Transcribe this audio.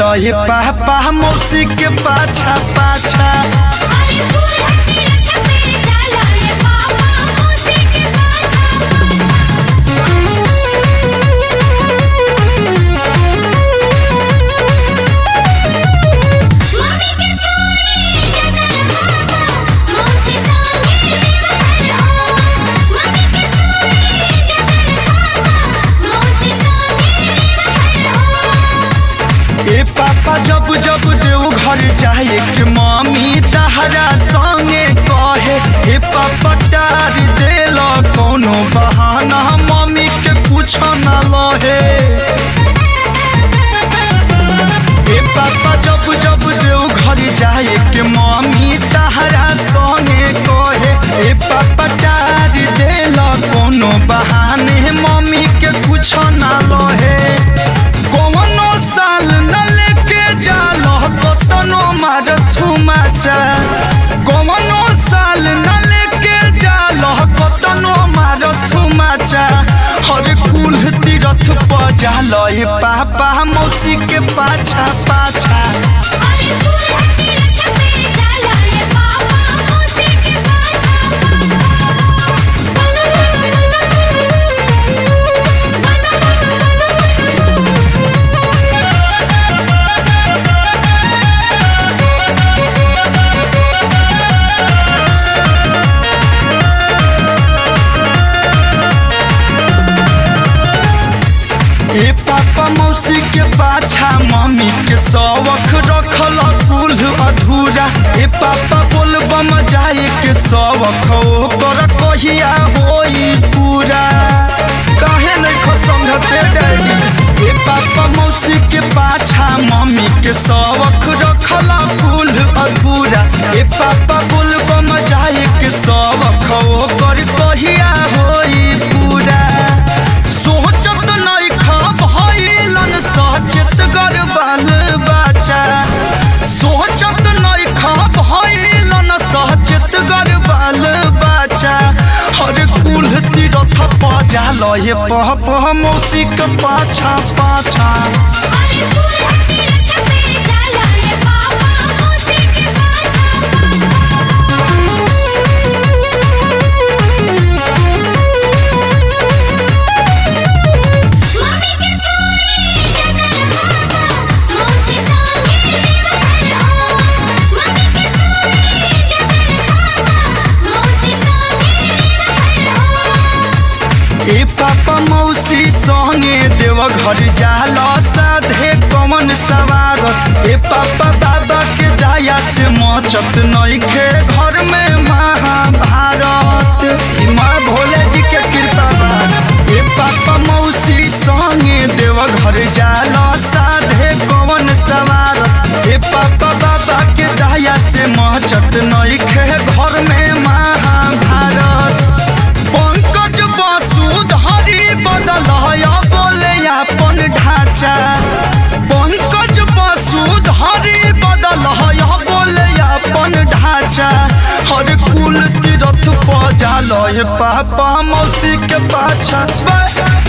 चलो ये पापा मौसी के पाछा पाछा। ए पापा जब जब देव घर जाए के मम्मी तहरा संगे कहे ए पापा टार देल कोनो बहाना मम्मी के कुछ न लहे। ए पापा जब जब देव घर जाए के मम्मी तहरा संगे कहे ए पापा टार देल कोनो बहाने मम्मी के कुछ न लहे। कोनो साल न लेके जालो कतनो मारस हुमाचा, कोनो साल न लेके जालो कतनो मारस हुमाचा। हर कुल तीरथ पर जालो ये पापा मौसी के पाछा पाछा। ए पापा मौसी के पाछा मम्मी के शौक रखल कुल अधूरा। ए पापा बोलबम जाए के शौक ओकर कहिया होई पूरा। काहे नहीं समझते डैडी। ए पापा मौसी के पाछा मम्मी के शौक रखल कुल अधूरा। ए पापा बोलबम जाए के शौक ओकर कहिया होई पूरा। सोचत नहीं भइलन सचेत गर बाल बच्चा, सोचत नहीं भइलन सचेत गर बाल बच्चा। हर कुल तीरथ पर जालो ये पापा मौसी के पाछा पाछा। ए पापा मौसी संगे देव घर जाला साधे कमन सवारत। ए पापा बाबा के दया से मचत नइखे घर में महाभारत। माँ भोले जी के कृपा बा। ए पापा मौसी संगे देव घर जाला साधे कमन सवारत। ए पापा बाबा के दया से मचत नइखे घर में महाभारत। पंकज वसुधारी बदल बोले अपन ढांचा, पंकज वसुधारी बदल बोले अपन ढांचा। हर कुल तीरथ पर जालो ये पापा मौसी के पाछा।